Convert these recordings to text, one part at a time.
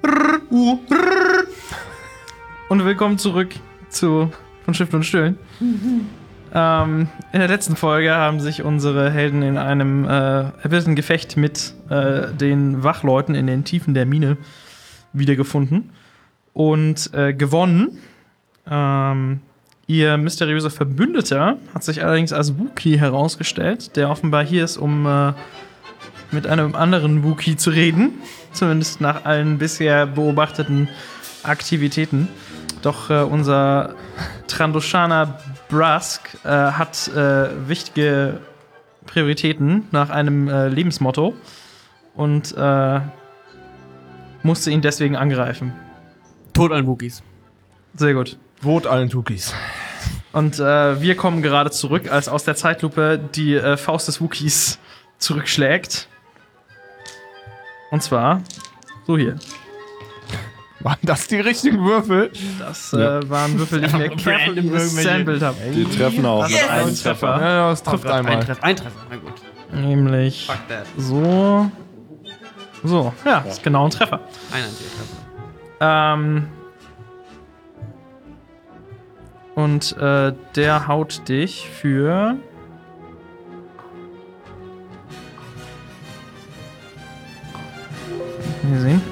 Und willkommen zurück zu von Schiffen und Stühlen. In der letzten Folge haben sich unsere Helden in einem erbitterten Gefecht mit den Wachleuten in den Tiefen der Mine wiedergefunden und gewonnen. Ihr mysteriöser Verbündeter hat sich allerdings als Wookie herausgestellt, der offenbar hier ist, um mit einem anderen Wookie zu reden. Zumindest nach allen bisher beobachteten Aktivitäten. Doch unser Trandoshaner Brask hat wichtige Prioritäten nach einem Lebensmotto und musste ihn deswegen angreifen. Tod allen Wookies. Sehr gut. Tod allen Tukis. Und wir kommen gerade zurück, als aus der Zeitlupe die Faust des Wookies zurückschlägt. Und zwar so hier. Waren das die richtigen Würfel? Das waren Würfel, die ich mir carefully assembled habe. Die treffen auch mit einem Treffer. Ja, das trifft einmal. Ein Treffer, na gut. Nämlich Fuck that. so. So, ja, ist genau ein Treffer. Ein einziger Treffer. Und der haut dich für. Wir sehen.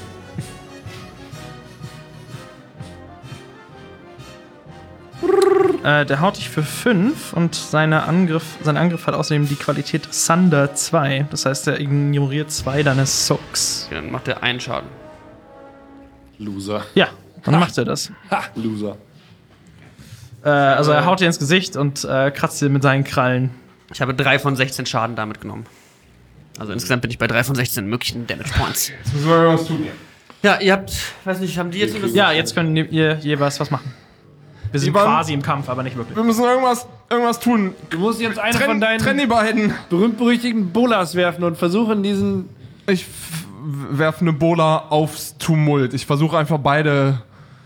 Der haut dich für 5 und sein Angriff hat außerdem die Qualität Thunder 2. Das heißt, er ignoriert 2 deiner Soaks. Okay, dann macht er einen Schaden. Loser. Ja, dann macht er das. Loser. Also er haut dir ins Gesicht und kratzt dir mit seinen Krallen. Ich habe 3 von 16 Schaden damit genommen. Also insgesamt bin ich bei 3 von 16 möglichen Damage Points. Jetzt müssen wir was tun. Ja, ihr habt, weiß nicht, haben die jetzt Ja, jetzt können ihr jeweils was machen. Wir sind quasi im Kampf, aber nicht wirklich. Wir müssen irgendwas tun. Du musst jetzt eine von deinen Trenn die beiden. berühmt-berüchtigten Bolas werfen und versuchen, diesen... Ich werfe eine Bola aufs Tumult. Ich versuche einfach beide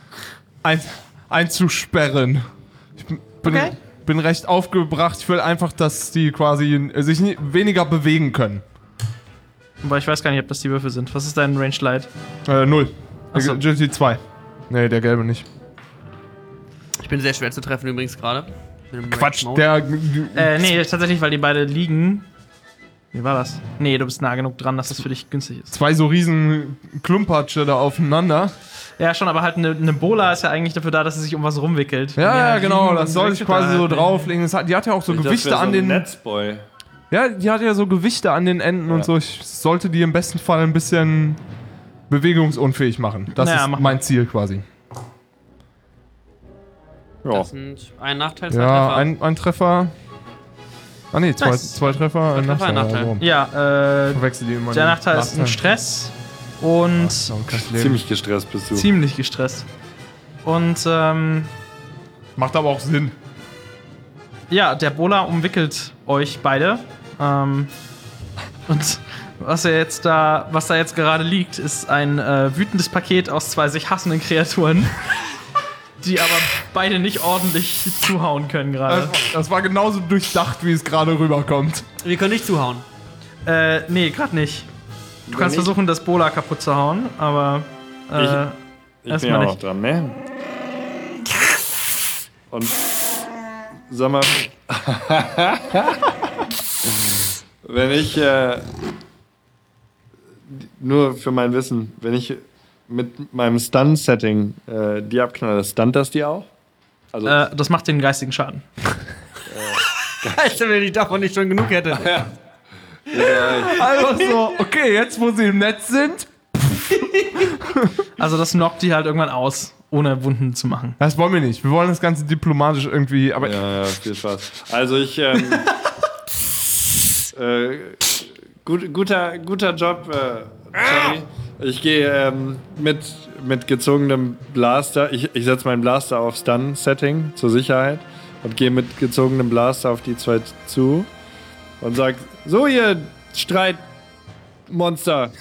einzusperren. Ich bin recht aufgebracht. Ich will einfach, dass die quasi sich weniger bewegen können. Aber ich weiß gar nicht, ob das die Würfel sind. Was ist dein Range Light? 0. Achso. Agility 2. Nee, der gelbe nicht. Ich bin sehr schwer zu treffen übrigens gerade. Quatsch, Nee, tatsächlich, weil die beide liegen. Wie war das? Nee, du bist nah genug dran, dass das für dich günstig ist. 2 so riesen Klumpatsche da aufeinander. Ja, schon, aber halt eine Bola ist ja eigentlich dafür da, dass sie sich um was rumwickelt. Ja, genau, liegen das und soll ich quasi so weggehalten. drauflegen. Die hat ja auch so Gewichte an den... Netzboy. Ja, die hat ja so Gewichte an den Enden und so. Ich sollte die im besten Fall ein bisschen bewegungsunfähig machen. Das ist mein Ziel quasi. Ja. Das sind ein Nachteil, 2 Ja, Treffer. ein Treffer. Ah ne, Nice. zwei Treffer, ein Treffer, ein Nachteil. Nachteil. Ja, Verwechsel die immer. der Nachteil ist ein Stress und Ziemlich gestresst bist du. ziemlich gestresst. Und Macht aber auch Sinn. ja, der Bola umwickelt euch beide. Und was da jetzt gerade liegt, ist ein wütendes Paket aus 2 sich hassenden Kreaturen, die aber beide nicht ordentlich zuhauen können gerade. Das war genauso durchdacht, wie es gerade rüberkommt. Wir können nicht zuhauen. Nee, gerade nicht. Du kannst versuchen, das Bola kaputt zu hauen, aber Ich bin ja erstmal auch noch nicht. dran, ne? Und sag mal, wenn ich nur für mein Wissen, wenn ich mit meinem Stun-Setting die abknalle, stunt das die auch? Also Das macht den geistigen Schaden. Alter, wenn ich davon nicht schon genug hätte. Einfach so, okay, jetzt wo sie im Netz sind. Also das knockt die halt irgendwann aus, ohne Wunden zu machen. Das wollen wir nicht. Wir wollen das Ganze diplomatisch irgendwie, aber ja, viel Spaß. Also ich guter Job, Johnny. Ich gehe mit gezogenem Blaster. Ich setze meinen Blaster auf Stun-Setting zur Sicherheit und gehe mit gezogenem Blaster auf die 2 zu und sag: So, ihr Streitmonster.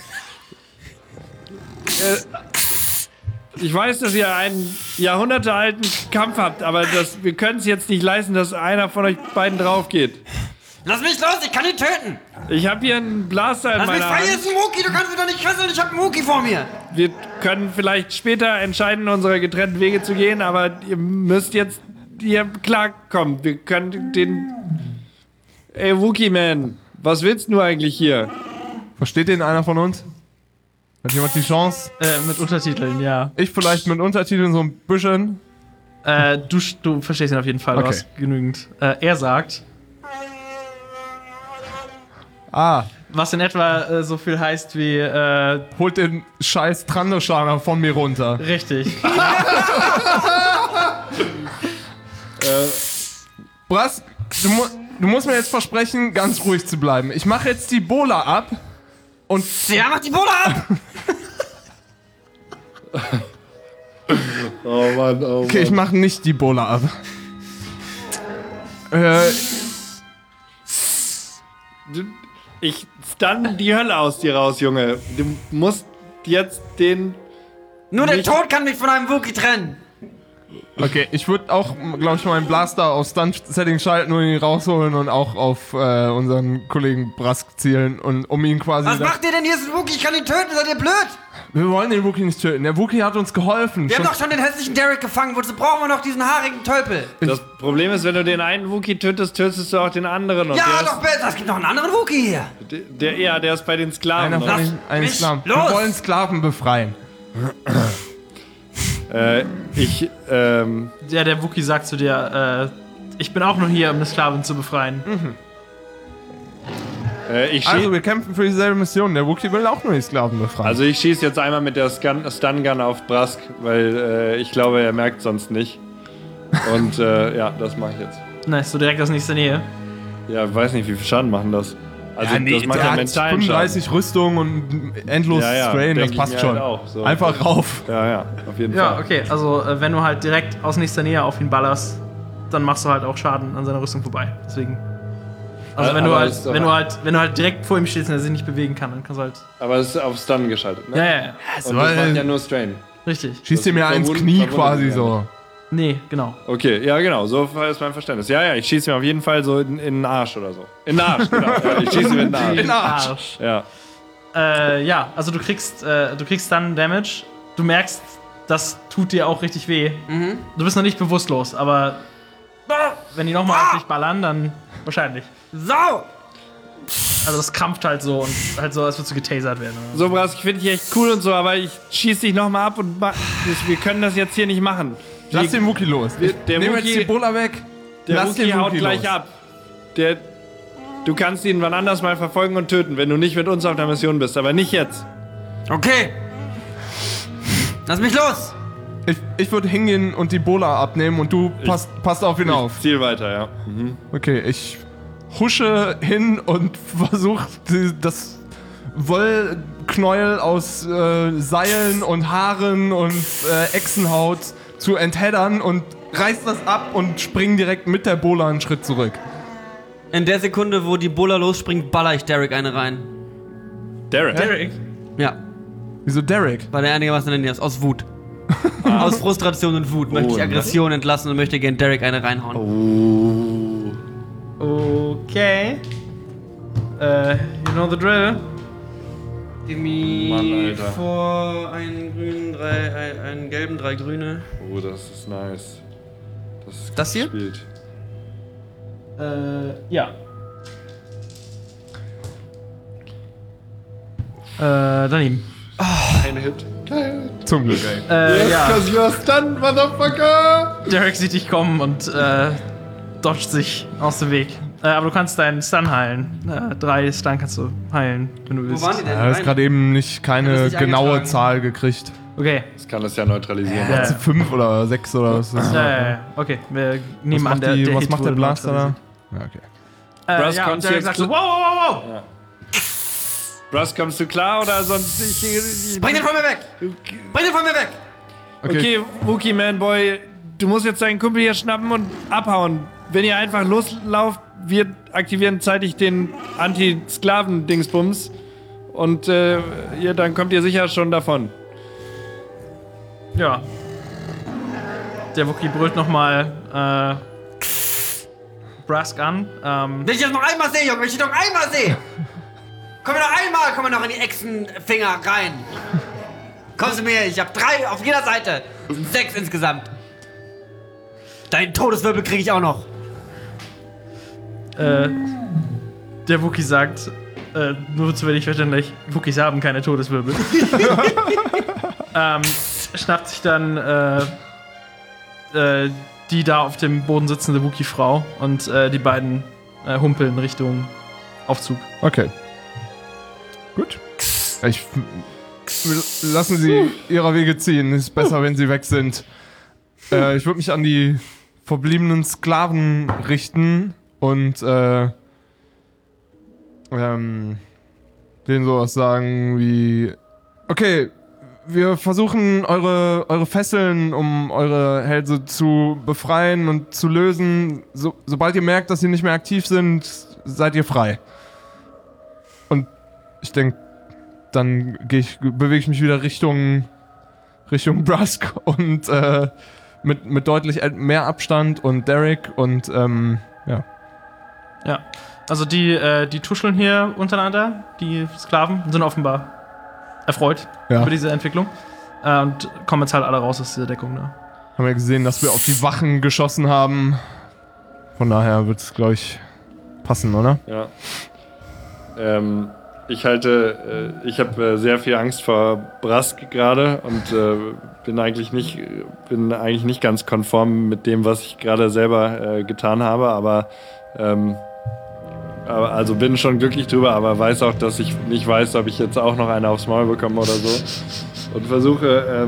Ich weiß, dass ihr einen jahrhundertealten Kampf habt, aber wir können es jetzt nicht leisten, dass einer von euch beiden drauf geht. Lass mich los, ich kann ihn töten! Ich habe hier einen Blaster in Lass mich meiner frei, hier Hand. ist ein Wookie, du kannst mich doch nicht fesseln, ich hab einen Wookie vor mir. Wir können vielleicht später entscheiden, unsere getrennten Wege zu gehen, aber ihr müsst jetzt hier klarkommen. Wir können den... Ey, Wookie-Man, was willst du eigentlich hier? Versteht den einer von uns? Hat jemand die Chance? Mit Untertiteln, ja. Ich vielleicht mit Untertiteln so ein bisschen. Du verstehst ihn auf jeden Fall, du Okay. hast genügend. Er sagt, was in etwa so viel heißt wie, Holt den scheiß Trandoschaner von mir runter. richtig. Brask, du musst mir jetzt versprechen, ganz ruhig zu bleiben. Ich mache jetzt die Bola ab und... Ja, mach die Bola ab! Oh Mann, oh Okay, ich mache nicht die Bola ab. Ich stun die Hölle aus dir raus, Junge. Du musst jetzt den... Nur der Nicht- Tod kann mich von einem Wookie trennen. Okay, ich würde auch, glaube ich, meinen Blaster auf Stunt-Setting schalten und ihn rausholen und auch auf unseren Kollegen Brask zielen und um ihn quasi... Was macht ihr denn? Hier ist ein Wookie, ich kann ihn töten, seid ihr blöd? Wir wollen den Wookie nicht töten. Der Wookie hat uns geholfen. Wir haben Schon- doch schon den hässlichen Derek gefangen, wozu brauchen wir noch diesen haarigen Tölpel? Das Problem ist, wenn du den einen Wookie tötest, tötest du auch den anderen. Und Ja, der doch besser, es gibt noch einen anderen Wookie hier. der ist bei den Sklaven. Einer von oder? den einen mich Sklaven. los! Wir wollen Sklaven befreien. Ja, der Wookie sagt zu dir, ich bin auch nur hier, um eine Sklavin zu befreien. Also, wir kämpfen für dieselbe Mission. Der Wookie will auch nur die Sklaven befreien. Also ich schieße jetzt einmal mit der Stun-Gun auf Brask, weil ich glaube, er merkt sonst nicht. Und ja, das mache ich jetzt. Nice, so direkt aus nächster Nähe. Ja, weiß nicht, wie viel Schaden machen das? Also das macht der ja hat mentalen 35 Rüstung und endlos Ja, ja, Strain, das denk ich passt mir schon. halt auch, so. Einfach rauf. Schaden. Ja, auf jeden Ja, Fall. okay, also wenn du halt direkt aus nächster Nähe auf ihn ballerst, dann machst du halt auch Schaden an seiner Rüstung vorbei. Deswegen. Also wenn du Aber halt, ist doch- wenn du halt direkt vor ihm stehst und er sich nicht bewegen kann, dann kannst du halt. Aber es ist auf Stun geschaltet, ne? Ja. Und das macht ja nur Strain. Richtig. Schießt dir mir Das ins verwundet- Knie verwundet quasi ihn so. Nee, genau. Okay, ja genau, so ist mein Verständnis. Ja, ich schieße mir auf jeden Fall so in den Arsch oder so. In den Arsch, genau. Ja, ich schieße mir in den Arsch. In den Arsch. Ja. Ja, also du kriegst dann Damage. Du merkst, das tut dir auch richtig weh. Du bist noch nicht bewusstlos, aber wenn die nochmal auf dich ballern, dann wahrscheinlich. Sau! Also das krampft halt so und halt so, als würdest du getasert werden. Oder? So, Brask, ich finde dich echt cool und so, aber ich schieße dich nochmal ab und wir können das jetzt hier nicht machen. Lass den Wookie los. Der Nehmen jetzt Wookie- die Bola weg. Der Lass Wookie den haut Wookie gleich los. ab. Du kannst ihn wann anders mal verfolgen und töten, wenn du nicht mit uns auf der Mission bist, aber nicht jetzt. Okay. Lass mich los! Ich würde hingehen und die Bola abnehmen und du passt auf ihn auf. Ziel weiter, ja. Okay, ich husche hin und versuche das Wollknäuel aus Seilen und Haaren und Echsenhaut zu entheddern und reiß das ab und spring direkt mit der Bola einen Schritt zurück. In der Sekunde, wo die Bola losspringt, baller ich Derek eine rein. Derek. Ja, Wieso Derek? weil er einigermaßen in der Nähe ist. Aus Wut. Aus Frustration und Wut möchte ich Aggression entlassen und möchte gern Derek eine reinhauen. Okay. You know the drill. Give me Mann, Alter. vor einen grünen, einen gelben, 3 grüne. Oh, das ist nice. Das ist Das hier? gespielt. Ja. Daneben. Ein Hit. Geil. Zum Glück, ey. Ja. Cause you're stunned, motherfucker! Derek sieht dich kommen und dodgt sich aus dem Weg. Aber du kannst deinen Stun heilen. 3 Stun kannst du heilen, wenn du willst. Wo waren die denn? Er hat gerade eben nicht Hat keine das nicht genaue eingetragen? Zahl gekriegt. Okay. Das kann das ja neutralisieren. Ja. 5 oder 6 oder was ist das? Ja. Okay, wir nehmen Was an, macht, der was Hit macht der wurde Blaster da? neutralisiert. Ja, okay. Brass, Ja, und kommst du Derek jetzt sagt so, wow. Brass, kommst du klar oder sonst ich Bring den von mir weg! Bring den von mir weg! Okay, Wookie Man Boy, du musst jetzt deinen Kumpel hier schnappen und abhauen. Wenn ihr einfach loslauft, wir aktivieren zeitig den Anti-Sklaven-Dingsbums und dann kommt ihr sicher schon davon. Ja. Der Wookie brüllt nochmal Brask an. Wenn ich das noch einmal sehe, Junge, wenn ich dich noch einmal sehe! Komm noch in die Echsenfinger rein. Komm zu mir, ich hab 3 auf jeder Seite. 6 insgesamt. Deinen Todeswirbel kriege ich auch noch. Der Wookie sagt, nur zu wenig verständlich, Wookies haben keine Todeswirbel. Schnappt sich dann die da auf dem Boden sitzende Wookie-Frau und die beiden humpeln Richtung Aufzug. Okay. Gut. Lassen Sie ihrer Wege ziehen. Ist besser, wenn sie weg sind. Ich würde mich an die verbliebenen Sklaven richten und denen sowas sagen wie: Okay, wir versuchen eure Fesseln, um eure Hälse zu befreien und zu lösen. Sobald ihr merkt, dass sie nicht mehr aktiv sind, seid ihr frei. Und ich denke, dann bewege ich mich wieder Richtung Brusk und mit deutlich mehr Abstand und Derek und ja. Ja, also die tuscheln hier untereinander, die Sklaven, sind offenbar erfreut über diese Entwicklung und kommen jetzt halt alle raus aus dieser Deckung. Ne? Haben ja gesehen, dass wir auf die Wachen geschossen haben. Von daher wird es, glaube ich, passen, oder? Ja. Ich habe sehr viel Angst vor Brusk gerade und bin eigentlich nicht ganz konform mit dem, was ich gerade selber getan habe, aber also bin schon glücklich drüber, aber weiß auch, dass ich nicht weiß, ob ich jetzt auch noch eine aufs Maul bekomme oder so. Und versuche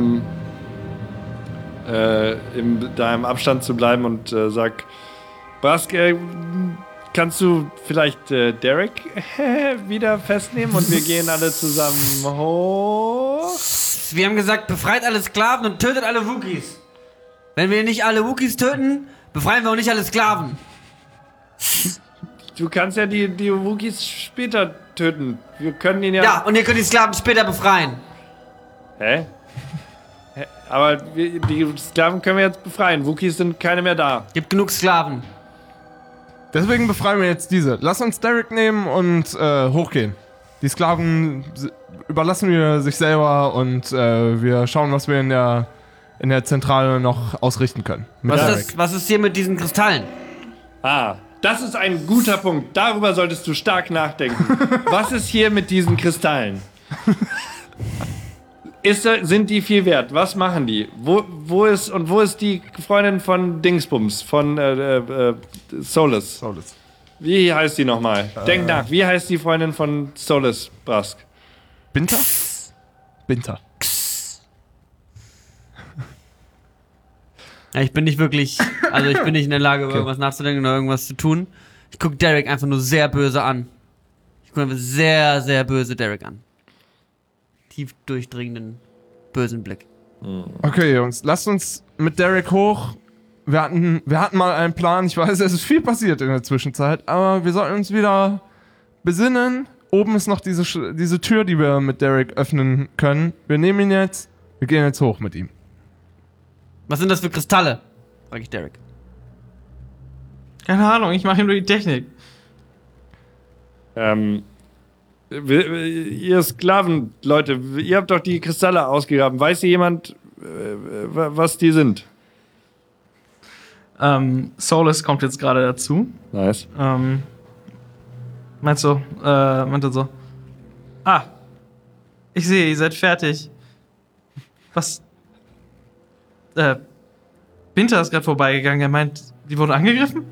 da im Abstand zu bleiben und sag: Brusk, kannst du vielleicht Derek wieder festnehmen und wir gehen alle zusammen hoch? Wir haben gesagt, befreit alle Sklaven und tötet alle Wookies. Wenn wir nicht alle Wookies töten, befreien wir auch nicht alle Sklaven. Du kannst ja die Wookies später töten. Wir können ihn ja... Ja, und ihr könnt die Sklaven später befreien. Hä? Aber die Sklaven können wir jetzt befreien. Wookies sind keine mehr da. Gibt genug Sklaven. Deswegen befreien wir jetzt diese. Lass uns Derek nehmen und hochgehen. Die Sklaven überlassen wir sich selber und wir schauen, was wir in der Zentrale noch ausrichten können. Was ist hier mit diesen Kristallen? Das ist ein guter Punkt. Darüber solltest du stark nachdenken. Was ist hier mit diesen Kristallen? Sind die viel wert? Was machen die? Wo ist die Freundin von Dingsbums? Von Solus? Wie heißt die nochmal? Denk nach. Wie heißt die Freundin von Solus, Brusk? Binter? Ja, ich bin nicht in der Lage, über irgendwas nachzudenken oder irgendwas zu tun. Ich gucke Derek einfach nur sehr böse an. Ich gucke einfach sehr, sehr böse Derek an. Tief durchdringenden, bösen Blick. Okay, Jungs, lasst uns mit Derek hoch. Wir hatten mal einen Plan. Ich weiß, es ist viel passiert in der Zwischenzeit, aber wir sollten uns wieder besinnen. Oben ist noch diese Tür, die wir mit Derek öffnen können. Wir nehmen ihn jetzt. Wir gehen jetzt hoch mit ihm. Was sind das für Kristalle? Frag ich Derek. Keine Ahnung, ich mache ihm nur die Technik. Ihr Sklaven, Leute, ihr habt doch die Kristalle ausgegraben. Weiß jemand, was die sind? Solus kommt jetzt gerade dazu. Nice. Meint er so. Ich sehe, ihr seid fertig. Was? Binter ist gerade vorbeigegangen. Er meint, die wurden angegriffen?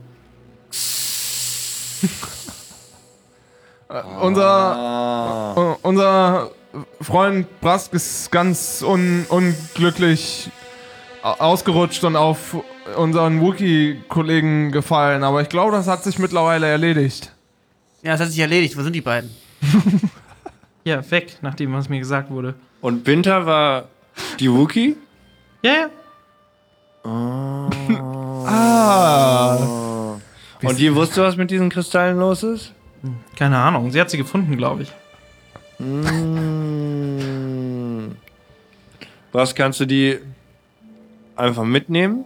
Unser Freund Brusk ist ganz unglücklich ausgerutscht und auf unseren Wookie-Kollegen gefallen, aber ich glaube, das hat sich mittlerweile erledigt. Ja, das hat sich erledigt. Wo sind die beiden? Ja, weg, nachdem was mir gesagt wurde. Und Binter war die Wookie? Ja. Und die wusste, was mit diesen Kristallen los ist? Keine Ahnung, sie hat sie gefunden, glaube ich. Was, kannst du die einfach mitnehmen?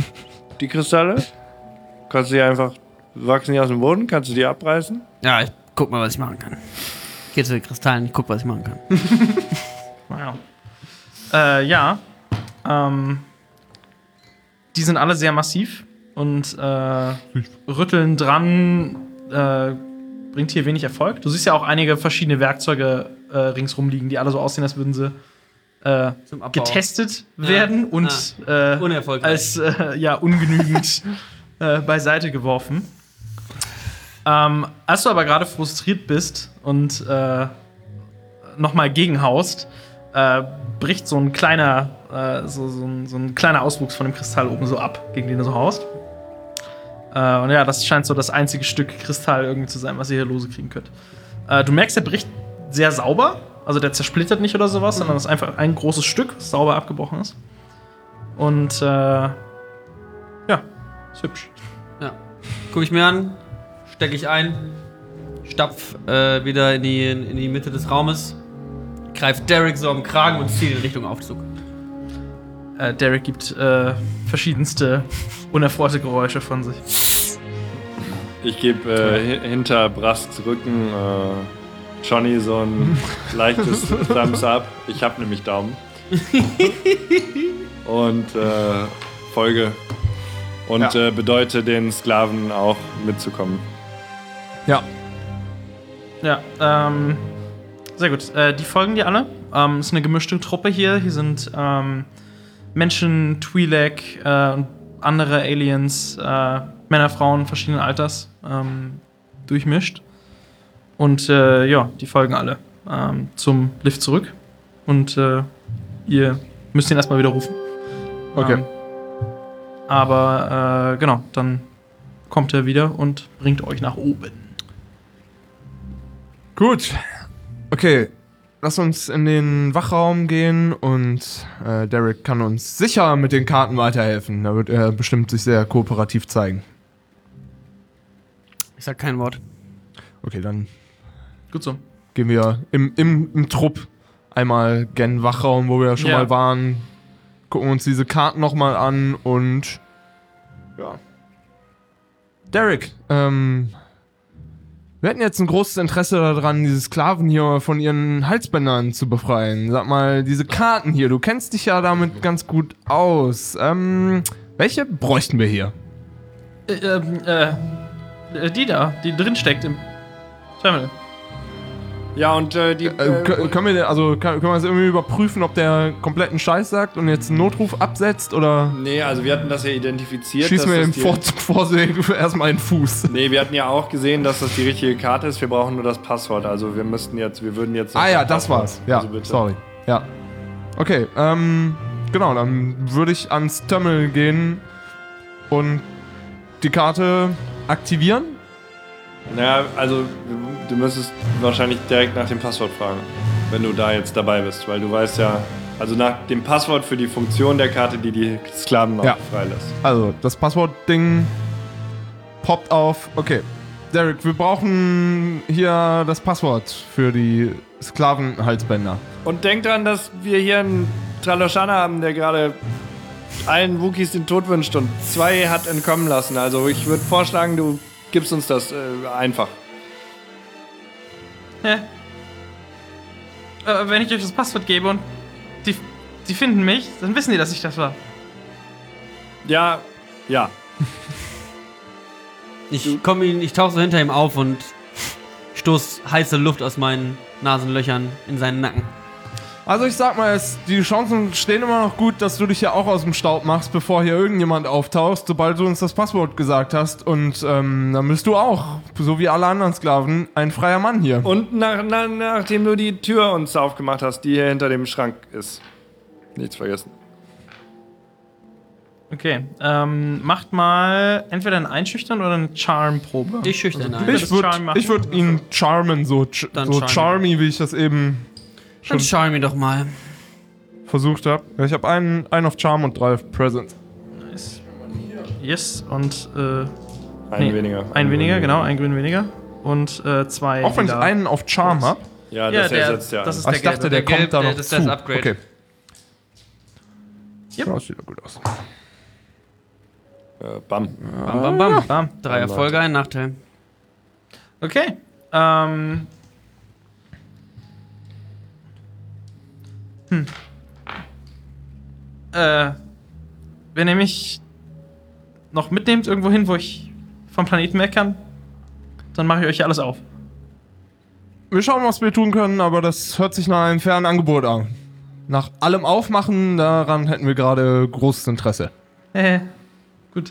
Die Kristalle? Kannst du die einfach, wachsen die aus dem Boden? Kannst du die abreißen? Ja, ich guck mal, was ich machen kann. Geh zu den Kristallen, ich guck, was ich machen kann. Wow. Ja. Die sind alle sehr massiv und rütteln dran bringt hier wenig Erfolg. Du siehst ja auch einige verschiedene Werkzeuge ringsrum liegen, die alle so aussehen, als würden sie Zum Abbau. getestet werden und unerfolgreich. als ungenügend beiseite geworfen. Als du aber gerade frustriert bist und nochmal gegenhaust, bricht so ein kleiner so ein kleiner Auswuchs von dem Kristall oben so ab, gegen den du so haust. Und ja, das scheint so das einzige Stück Kristall irgendwie zu sein, was ihr hier lose kriegen könnt. Du merkist, der bricht sehr sauber. Also der zersplittert nicht oder sowas, sondern das ist einfach ein großes Stück, das sauber abgebrochen ist. Und ja, ist hübsch. Ja. Guck ich mir an, stecke ich ein, stapf wieder in die Mitte des Raumes, greif Derek so am Kragen und ziehe in Richtung Aufzug. Derek gibt verschiedenste unerfreute Geräusche von sich. Ich gebe hinter Brasks Rücken Johnny so ein leichtes Thumbs up. Ich habe nämlich Daumen. Und folge. Und bedeute den Sklaven auch mitzukommen. Ja. Ja, sehr gut. Die folgen dir alle. Ist eine gemischte Truppe hier. Hier sind Menschen, Twi'lek und andere Aliens, Männer, Frauen verschiedenen Alters durchmischt. Und ja, die folgen alle zum Lift zurück. Und ihr müsst ihn erstmal wieder rufen. Okay. Aber genau, dann kommt er wieder und bringt euch nach oben. Gut. Okay. Lass uns in den Wachraum gehen und Derek kann uns sicher mit den Karten weiterhelfen. Da wird er bestimmt sich sehr kooperativ zeigen. Ich sag kein Wort. Okay, dann Gut so. gehen wir im Trupp einmal gen Wachraum, wo wir ja schon mal waren. Gucken uns diese Karten nochmal an und ja. Derek, wir hätten jetzt ein großes Interesse daran, diese Sklaven hier von ihren Halsbändern zu befreien. Sag mal, diese Karten hier, du kennst dich ja damit ganz gut aus. Welche bräuchten wir hier? Die da, die drin steckt im Terminal. Ja, und die. Können wir das irgendwie überprüfen, ob der kompletten Scheiß sagt und jetzt einen Notruf absetzt oder Nee, also wir hatten das ja identifiziert. schieß mir dass im das Vorzug erstmal in den Fuß? Nee, wir hatten ja auch gesehen, dass das die richtige Karte ist. Wir brauchen nur das Passwort. Also wir würden jetzt. Ah ja, das war's. Ja, Also bitte. sorry. Ja. Okay, genau, dann würde ich ans Terminal gehen und die Karte aktivieren. Naja, also du müsstest wahrscheinlich direkt nach dem Passwort fragen, wenn du da jetzt dabei bist, weil du weißt ja, also nach dem Passwort für die Funktion der Karte, die Sklaven auch freilässt. Also, das Passwortding poppt auf. Okay, Derek, wir brauchen hier das Passwort für die Sklavenhalsbänder. Und denk dran, dass wir hier einen Traloshana haben, der gerade allen Wookies den Tod wünscht und 2 hat entkommen lassen. Also ich würde vorschlagen, du gibst uns das einfach. Wenn ich euch das Passwort gebe und die finden mich, dann wissen die, dass ich das war. Ja. Ich tauche so hinter ihm auf und stoß heiße Luft aus meinen Nasenlöchern in seinen Nacken. Also ich sag mal, die Chancen stehen immer noch gut, dass du dich ja auch aus dem Staub machst, bevor hier irgendjemand auftaucht, sobald du uns das Passwort gesagt hast. Und dann bist du auch, so wie alle anderen Sklaven, ein freier Mann hier. Und nachdem du die Tür uns aufgemacht hast, die hier hinter dem Schrank ist. Nichts vergessen. Okay, macht mal entweder ein Einschüchtern oder eine Charm-Probe. Ich schüchtern ein. Ich würd ihn charmen, so charmy, wie ich das eben Dann schau mir doch mal. versucht habe. Ja, ich habe einen auf Charm und 3 auf Presence. Nice. Yes, und Ein weniger. Ein weniger, genau, ein Grün weniger. Und 2. Auch wenn ich einen auf Charm habe. Ja, Ja, das ersetzt ja. das ist Ich der dachte, Gelbe. der kommt da noch das ist zu. das Upgrade. Okay. Yep. Ja, das sieht doch gut aus. Bam. Bam, bam, bam. Bam. 3 Erfolge, ein Nachteil. Okay. Wenn ihr mich noch mitnehmt irgendwo hin, wo ich vom Planeten weg kann, dann mache ich euch hier alles auf. Wir schauen, was wir tun können, aber das hört sich nach einem fairen Angebot an. Nach allem Aufmachen, daran hätten wir gerade großes Interesse. Gut.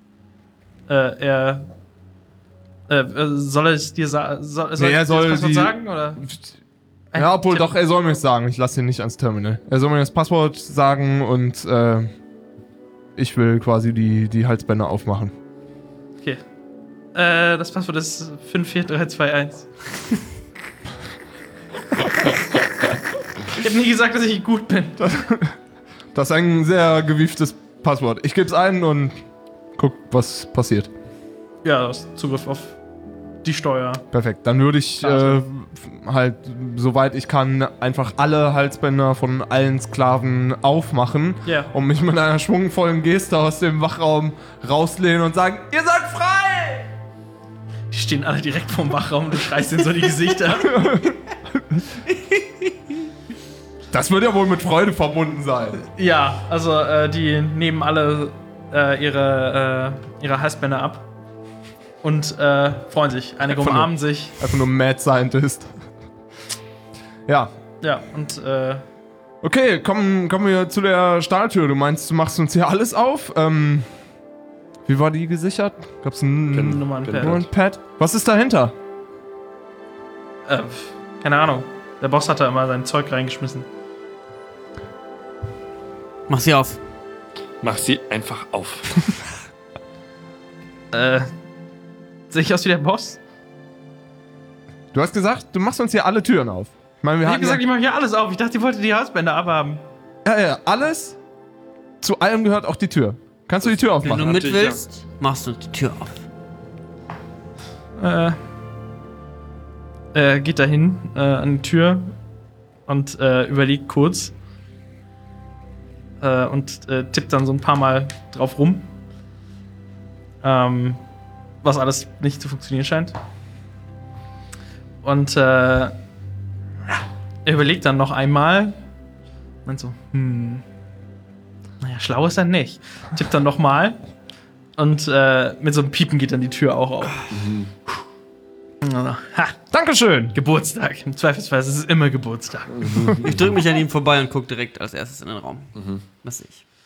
Soll er es dir sagen? Soll Nee, er er soll das Passwort die- sagen? Oder? Ja, obwohl doch, er soll mir es sagen. Ich lasse ihn nicht ans Terminal. Er soll mir das Passwort sagen und ich will quasi die Halsbänder aufmachen. Okay. Das Passwort ist 54321. Ich habe nie gesagt, dass ich gut bin. Das ist ein sehr gewieftes Passwort. Ich gebe es ein und guck, was passiert. Ja, du hast Zugriff auf die Steuer. Perfekt. Dann würde ich halt, soweit ich kann, einfach alle Halsbänder von allen Sklaven aufmachen Ja. und mich mit einer schwungvollen Geste aus dem Wachraum rauslehnen und sagen, ihr seid frei! Die stehen alle direkt vorm Wachraum und du schreist in so die Gesichter. Das wird ja wohl mit Freude verbunden sein. Ja, also die nehmen alle ihre Halsbänder ab und freuen sich. Einige Einfach umarmen sich. Einfach nur Mad Scientist. Ja. Ja, und Okay, kommen wir zu der Stahltür. Du meinst, du machst uns hier alles auf? Wie war die gesichert? Gab's ein Nummernpad. Nummernpad? Was ist dahinter? Keine Ahnung. Der Boss hat da immer sein Zeug reingeschmissen. Mach sie auf. Mach sie einfach auf. Sehe ich aus wie der Boss? Du hast gesagt, du machst uns hier alle Türen auf. Ich meine, wir Ich hab hatten gesagt, ich mache hier alles auf. Ich dachte, ihr wolltet die Halsbänder abhaben. ja, alles. Zu allem gehört auch die Tür. Kannst du die Tür Wenn aufmachen? du mit ich willst, machst du die Tür auf. Geht dahin an die Tür und überlegt kurz und tippt dann so ein paar Mal drauf rum. Was alles nicht zu funktionieren scheint. Und er überlegt dann noch einmal. Meint so, naja, schlau ist er nicht. Tippt dann noch mal. Und mit so einem Piepen geht dann die Tür auch auf. Ha, Dankeschön. Geburtstag. Im Zweifelsfall ist es immer Geburtstag. Ich drück mich an ihm vorbei und guck direkt als erstes in den Raum. Was sehe ich?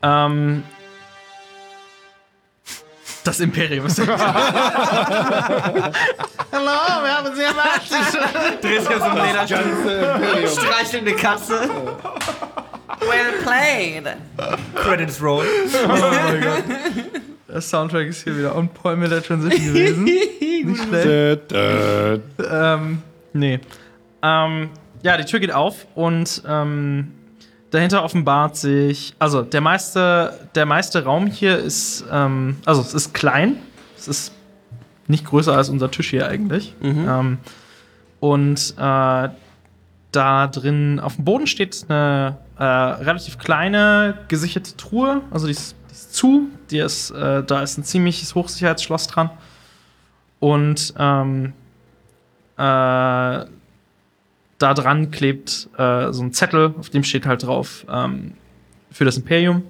Das Imperium ist Hallo, wir haben Sie erwartet. Drehst dich auf so einen Lederstuhl. Streichelnde Katze. Well played. Credits roll. Der Soundtrack ist hier wieder on point mit der Transition gewesen. Nicht schlecht. Nee. Ja, die Tür geht auf und dahinter offenbart sich, also der meiste Raum hier ist, also es ist klein, es ist nicht größer als unser Tisch hier eigentlich. Und da drin auf dem Boden steht eine relativ kleine gesicherte Truhe, also die ist zu, da ist ein ziemliches Hochsicherheitsschloss dran. Und da dran klebt so ein Zettel, auf dem steht halt drauf für das Imperium.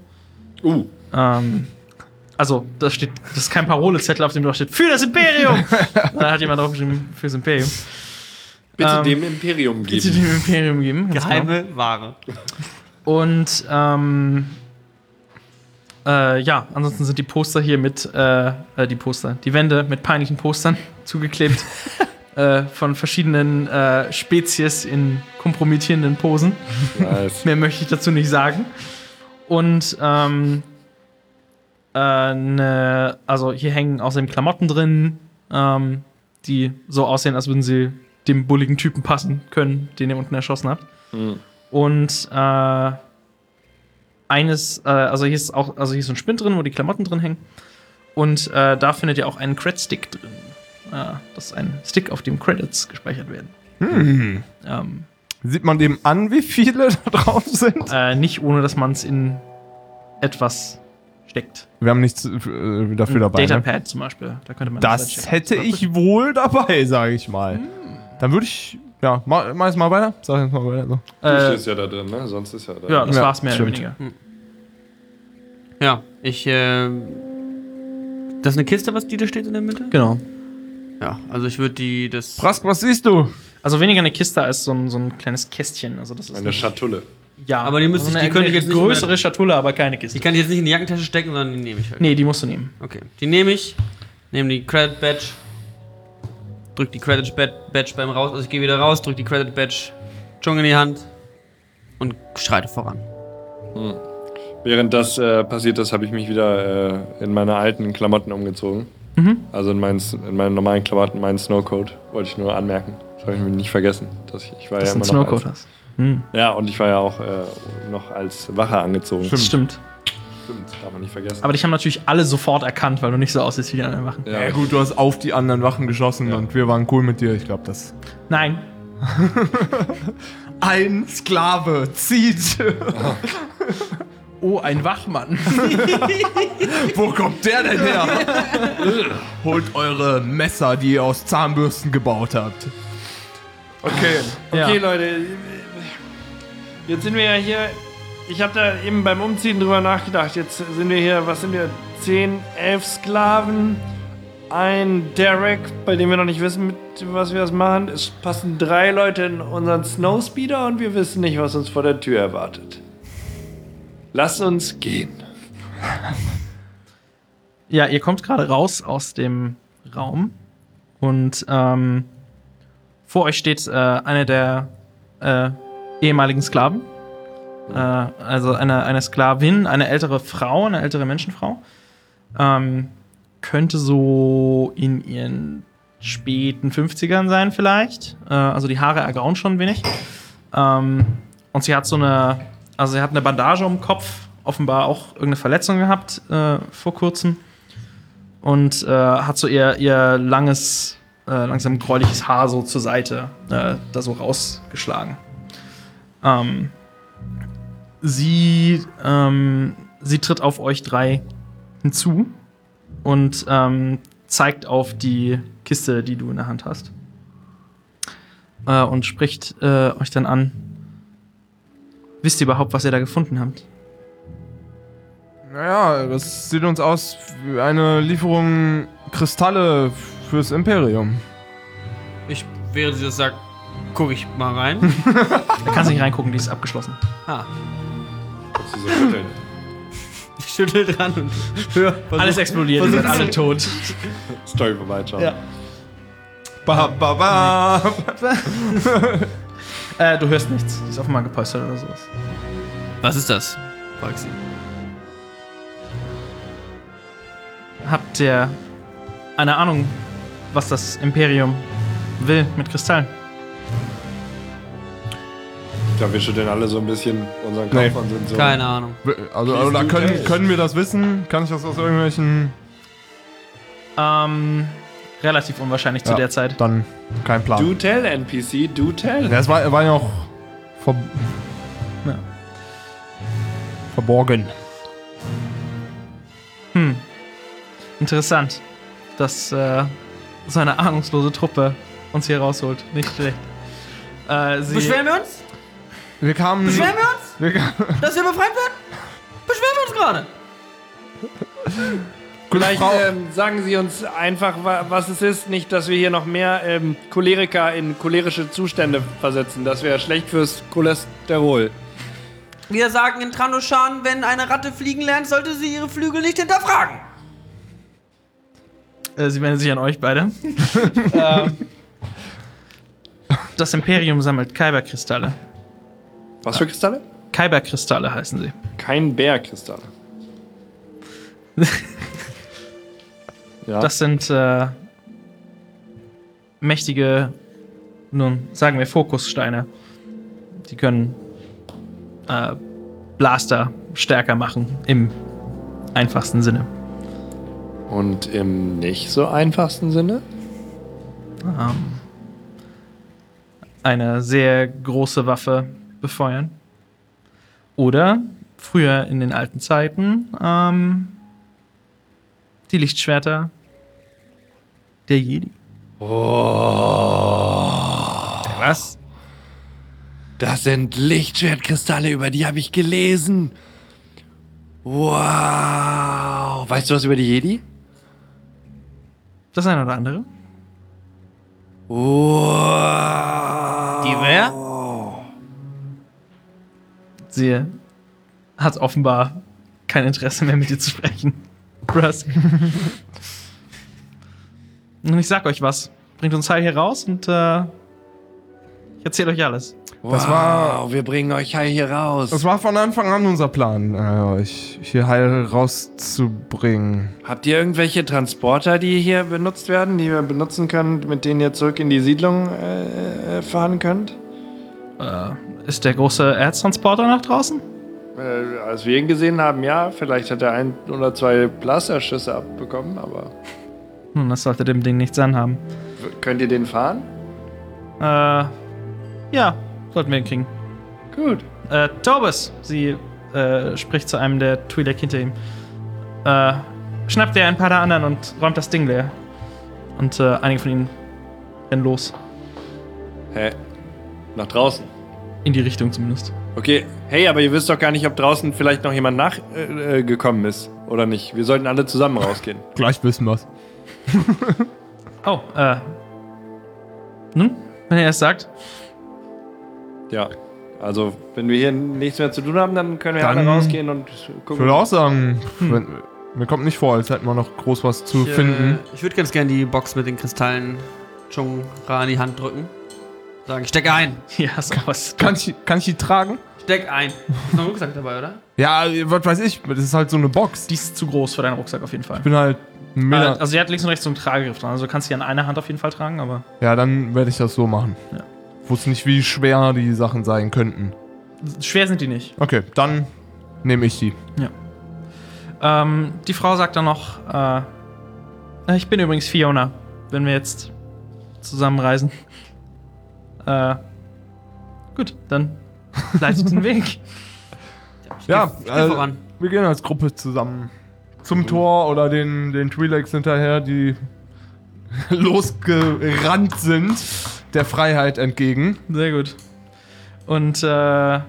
Also, das ist kein Parolezettel, auf dem drauf steht für das Imperium. Da hat jemand draufgeschrieben fürs Imperium. Bitte dem Imperium Bitte geben. dem Imperium geben. ganz genau. Geheime Ware. Und ja, ansonsten sind die Poster hier mit die Wände mit peinlichen Postern zugeklebt. Von verschiedenen Spezies in kompromittierenden Posen. Nice. Mehr möchte ich dazu nicht sagen. Und also hier hängen außerdem Klamotten drin, die so aussehen, als würden sie dem bulligen Typen passen können, den ihr unten erschossen habt. Und also hier ist so ein Spind drin, wo die Klamotten drin hängen. Und da findet ihr auch einen Cred-Stick drin. Das ist ein Stick, auf dem Credits gespeichert werden. Sieht man dem an, wie viele da drauf sind? Nicht ohne, dass man es in etwas steckt. Wir haben nichts dafür dabei. Ne? Datapad zum Beispiel. Da könnte man Das checken. hätte ich wohl dabei, sage ich mal. Dann würde ich, ja, mach es mal weiter. Sag jetzt mal weiter. So. Du stehst ja da drin, ne? Sonst ist ja da. Ja, das Ja, war's mehr oder stimmt. weniger. Ja, das ist eine Kiste, was die da steht in der Mitte? Genau. Ja, also ich würde Brask, was siehst du? Also weniger eine Kiste als so ein kleines Kästchen. Also das ist Eine Schatulle. ja, Aber die müsste also ich- die könnte ich jetzt nicht größere Schatulle, aber keine Kiste. Die kann ich jetzt nicht in die Jackentasche stecken, sondern die nehme ich halt. Nee, die musst du nehmen. Okay, die nehme ich, nehme die Credit Badge, drück die Credit Badge beim Raus, also ich gehe wieder raus, drück die Credit Badge, Chung in die Hand und schreite voran. Während das passiert ist, habe ich mich wieder in meine alten Klamotten umgezogen. Also in meinen normalen Klamotten, meinen Snowcoat, wollte ich nur anmerken. Das habe ich mir nicht vergessen. Ich war Dass ja du einen immer noch Snowcoat hast. Ja, und ich war ja auch noch als Wache angezogen. Das stimmt. Stimmt, darf man nicht vergessen. Aber dich haben natürlich alle sofort erkannt, weil du nicht so aussiehst wie die anderen Wachen. Ja gut, du hast auf die anderen Wachen geschossen und wir waren cool mit dir. Ich glaube, das... Nein. Ein Sklave zieht. Oh, ein Wachmann. Wo kommt der denn her? Holt eure Messer, die ihr aus Zahnbürsten gebaut habt. Okay, Ja. Leute. Jetzt sind wir ja hier. Ich habe da eben beim Umziehen drüber nachgedacht. Jetzt sind wir hier, was sind wir? 10, 11 Sklaven. Ein Derek, bei dem wir noch nicht wissen, mit was wir das machen. Es passen 3 Leute in unseren Snowspeeder und wir wissen nicht, was uns vor der Tür erwartet. Lass uns gehen. Ja, ihr kommt gerade raus aus dem Raum und vor euch steht eine der ehemaligen Sklaven. Also eine Sklavin, eine ältere Frau, eine ältere Menschenfrau. Könnte so in ihren späten 50ern sein vielleicht. Also die Haare ergrauen schon ein wenig. Und sie hat sie hat eine Bandage um den Kopf, offenbar auch irgendeine Verletzung gehabt vor kurzem. Und hat so ihr langes, langsam gräuliches Haar so zur Seite da so rausgeschlagen. Sie tritt auf euch 3 hinzu und zeigt auf die Kiste, die du in der Hand hast. Und spricht euch dann an. Wisst ihr überhaupt, was ihr da gefunden habt? Naja, das sieht uns aus wie eine Lieferung Kristalle fürs Imperium. Während sie das sagt, gucke ich mal rein. Da kannst du nicht reingucken, die ist abgeschlossen. Ah, Kannst du so schütteln. ich schüttel dran und hör. Alles explodiert, ihr seid alle tot. Story vorbei, ciao. Ja. Ba, ba, ba. Du hörst nichts. Die ist offenbar gepolstert oder sowas. Was ist das? Fragt sie. Habt ihr eine Ahnung, was das Imperium will mit Kristallen? Ich glaube, wir schütteln alle so ein bisschen unseren Kopf Nee. und sind so. Keine Ahnung. Also da können wir das wissen? Kann ich das aus irgendwelchen... Relativ unwahrscheinlich zu Ja. der Zeit. Dann kein Plan. Do tell, NPC, do tell. Ja, es war ja auch Ja. verborgen. Interessant, dass so eine ahnungslose Truppe uns hier rausholt. Nicht schlecht. Beschweren wir uns? Wir kamen... Beschweren wir uns? Dass wir befreit werden? Beschweren wir uns gerade? Vielleicht Frau- sagen Sie uns einfach, was es ist. Nicht, dass wir hier noch mehr Choleriker in cholerische Zustände versetzen. Das wäre schlecht fürs Cholesterol. Wir sagen in Trandoshan, wenn eine Ratte fliegen lernt, sollte sie ihre Flügel nicht hinterfragen. Sie wenden sich an euch beide. Das Imperium sammelt Kyberkristalle. Was für Kristalle? Kyberkristalle heißen sie. Kein Bärkristalle. Ja. Das sind mächtige, nun sagen wir Fokussteine. Die können Blaster stärker machen, im einfachsten Sinne. Und im nicht so einfachsten Sinne? Eine sehr große Waffe befeuern. Oder früher in den alten Zeiten die Lichtschwerter der Jedi. Was? Das sind Lichtschwertkristalle, über die habe ich gelesen. Wow. Weißt du was über die Jedi? Das eine oder andere. Wow. Die wer? Sie hat offenbar kein Interesse mehr mit dir zu sprechen. Russ. Und ich sag euch was. Bringt uns heil hier raus und ich erzähle euch alles. Das war- wir bringen euch hier raus. Das war von Anfang an unser Plan, euch hier heil rauszubringen. Habt ihr irgendwelche Transporter, die hier benutzt werden, die wir benutzen können, mit denen ihr zurück in die Siedlung fahren könnt? Ist der große Erztransporter nach draußen? Als wir ihn gesehen haben, ja. Vielleicht hat er 1 oder 2 Blasterschüsse abbekommen, aber Nun, das sollte dem Ding nichts anhaben. könnt ihr den fahren? Ja, sollten wir ihn kriegen. Gut. Torbus, sie spricht zu einem der Twi'lek hinter ihm. Schnappt er ein paar der anderen und räumt das Ding leer. Und einige von ihnen rennen los. Hä? Nach draußen? In die Richtung zumindest. Okay. Hey, aber ihr wisst doch gar nicht, ob draußen vielleicht noch jemand nachgekommen ist. Oder nicht? Wir sollten alle zusammen rausgehen. Gleich wissen wir's. Oh, nun, wenn er es sagt. Ja. Also, wenn wir hier nichts mehr zu tun haben, dann können wir Dann- alle rausgehen und Ich gucken. würde auch sagen, mir kommt nicht vor, als hätten wir noch groß was zu finden. Ich würde ganz gerne die Box mit den Kristallen Chung-Ra in die Hand drücken. Sagen, steck ein. Ja, sowas. Kann ich die tragen? Steck ein. Ist noch ein Rucksack dabei, oder? Ja, was weiß ich, das ist halt so eine Box. Die ist zu groß für deinen Rucksack auf jeden Fall. Ich bin halt ein Meter. Also, sie hat links und rechts so einen Tragegriff dran. Also, du kannst sie an einer Hand auf jeden Fall tragen, aber. Ja, dann werde ich das so machen. Ja. Ich wusste nicht, wie schwer die Sachen sein könnten. Schwer sind die nicht. Okay, dann nehme ich die. Die Frau sagt dann noch, ich bin übrigens Fiona, wenn wir jetzt zusammenreisen. Gut, dann leitet den Weg. Ja, Geh voran. wir gehen als Gruppe zusammen zum Tor oder den Twi'leks hinterher, die losgerannt sind, der Freiheit entgegen. Sehr gut. Und ja,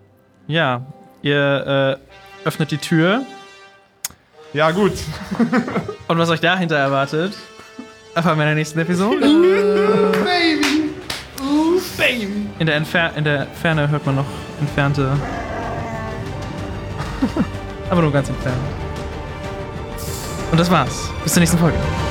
ihr öffnet die Tür. Ja, gut. Und was euch dahinter erwartet, erfahren wir in der nächsten Episode. Baby. In der Ferne hört man noch entfernte. Aber nur ganz entfernt. Und das war's. Bis zur nächsten Folge.